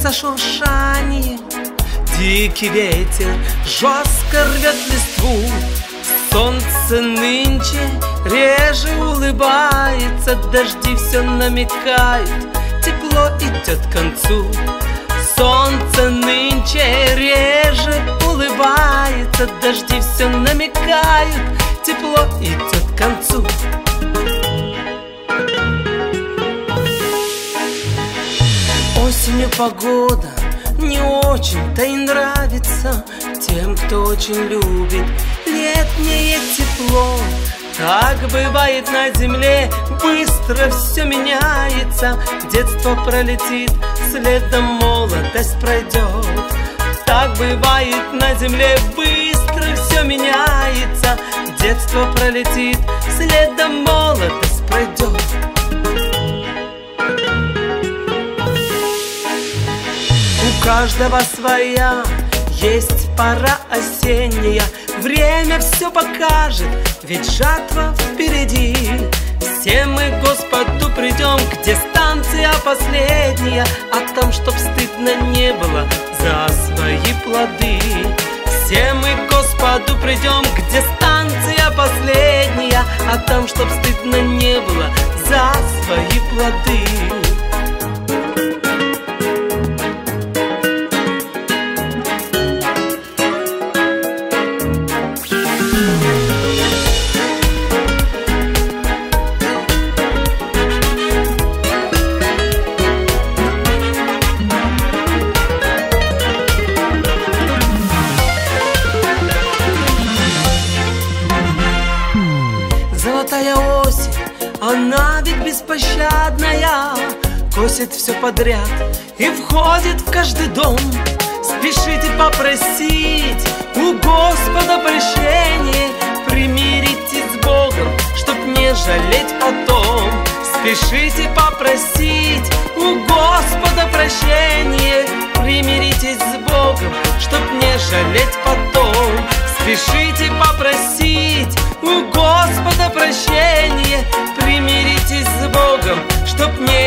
слышится шуршание, дикий ветер жестко рвет листву. Солнце нынче реже улыбается, дожди все намекают, тепло идет к концу. Солнце нынче реже улыбается, дожди все намекают, тепло идет к концу. Осенью погода не очень-то и нравится тем, кто очень любит летнее тепло. Так бывает на земле, быстро все меняется. Детство пролетит, следом молодость пройдет. Так бывает на земле, быстро все меняется. Детство пролетит, следом молодость пройдет. У каждого своя есть пора осенняя, время все покажет, ведь жатва впереди. Все мы к Господу придем, где станция последняя, о том, чтоб стыдно не было за свои плоды. Все мы к Господу придем, где станция последняя, о том, чтоб стыдно не было за свои плоды. Золотая осень, она ведь беспощадная, косит все подряд и входит в каждый дом. Спешите попросить у Господа прощения, примиритесь с Богом, чтоб не жалеть потом. Спешите попросить у Господа прощения, примиритесь с Богом, чтоб не жалеть потом. Спешите попросить у Господа прощения, примиритесь с Богом, чтоб не